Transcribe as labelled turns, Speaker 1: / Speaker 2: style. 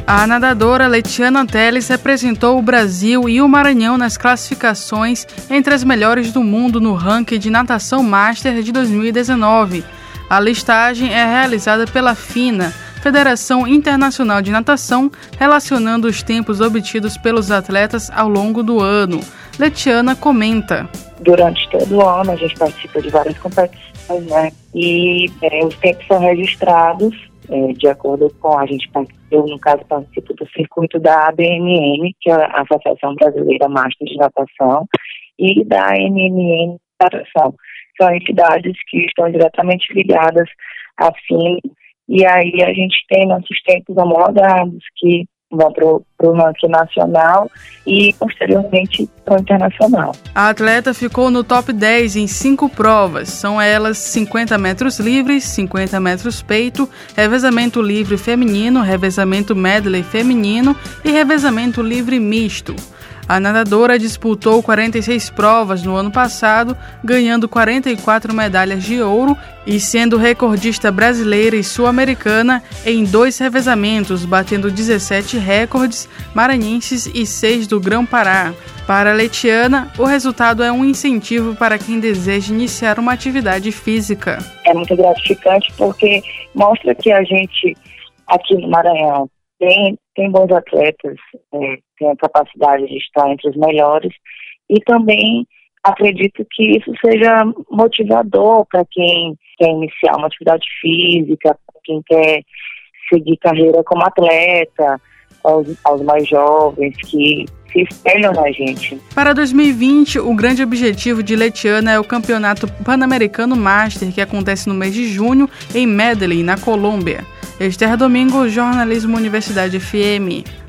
Speaker 1: A nadadora Letiana Teles representou o Brasil e o Maranhão nas classificações entre as melhores do mundo no ranking de natação Master de 2019. A listagem é realizada pela FINA, Federação Internacional de Natação, relacionando os tempos obtidos pelos atletas ao longo do ano. Letiana comenta.
Speaker 2: Durante todo o ano a gente participa de várias competições, né? E os tempos são registrados de acordo com eu, no caso, participo do circuito da ABNN, que é a Associação Brasileira Master de Natação, e da ANNN Natação. São entidades que estão diretamente ligadas à FINA, e aí a gente tem nossos tempos homologados que vão para o ranking nacional e, posteriormente, para o internacional.
Speaker 1: A atleta ficou no top 10 em 5 provas. São elas 50 metros livres, 50 metros peito, revezamento livre feminino, revezamento medley feminino e revezamento livre misto. A nadadora disputou 46 provas no ano passado, ganhando 44 medalhas de ouro e sendo recordista brasileira e sul-americana em 2 revezamentos, batendo 17 recordes maranhenses e 6 do Grão-Pará. Para Letiana, o resultado é um incentivo para quem deseja iniciar uma atividade física.
Speaker 2: É muito gratificante porque mostra que a gente, aqui no Maranhão, tem bons atletas, tem a capacidade de estar entre os melhores, e também acredito que isso seja motivador para quem quer iniciar uma atividade física, para quem quer seguir carreira como atleta, aos mais jovens que se espelham na gente.
Speaker 1: Para 2020, o grande objetivo de Letiana é o Campeonato Pan-Americano Master, que acontece no mês de junho em Medellín, na Colômbia. Esther Domingo, Jornalismo Universidade FM.